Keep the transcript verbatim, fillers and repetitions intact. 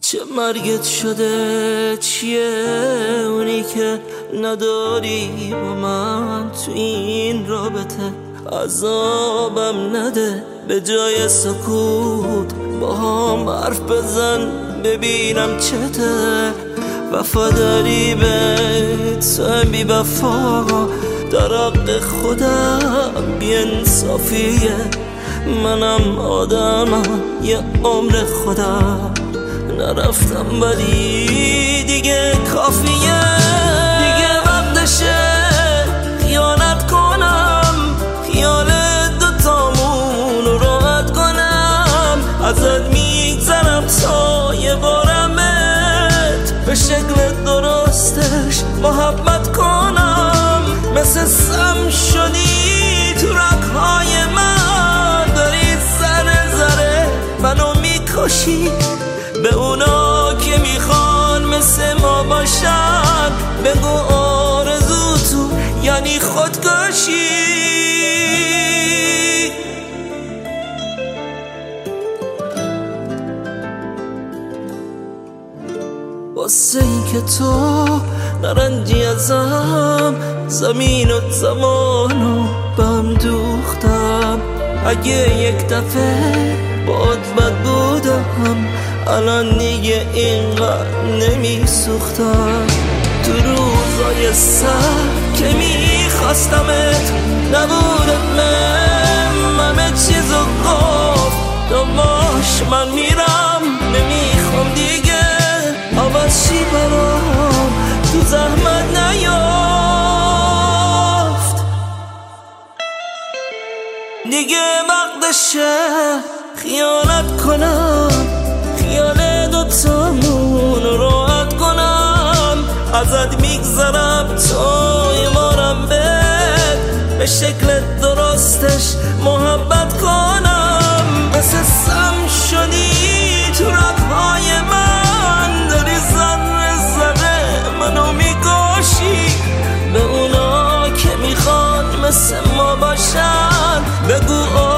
چه مرگت شده چیه اونی که نداری با من تو این رابطه؟ عذابم نده به جای سکوت با هم حرف بزن ببینم چته. وفاداری به تو بی وفا در حق خودم بی انصافیه. منم آدمم یه عمر خودم نرفتم ولی دیگه کافیه. دیگه وقتشه خیانت کنم، خیال دوتامون رو راحت کنم. ازت میگذرم تا یه بارمت به شکل درستش محبت کنم. مثل سم شدی تو رگ‌های من، داری ذره ذره منو میکشی. به اونا که میخوان مثل ما باشن بگو آرزو تو یعنی خودکشی. واسه این که تو نرنجی ازم، زمین و زمانو به هم دوختم. اگه یک دفعه باد بد بودم الان دیگه اینقدر نمی سوختم. تو روزای سر که میخواستمت نبودت من همه چیزو گفت دماش من میرم نمیخوام دیگه عوض شی برام تو زحمت نیافت. دیگه وقتشه خیانت کنم، خیال دوتامون رو راحت کنم. ازت میگذرم تا یه بارم بهت به شکل درستش محبت کنم. مثل سم شدی تو رگ‌های من، داری ذره ذره منو میکشی. به اونا که میخوان مثل ما باشن بگو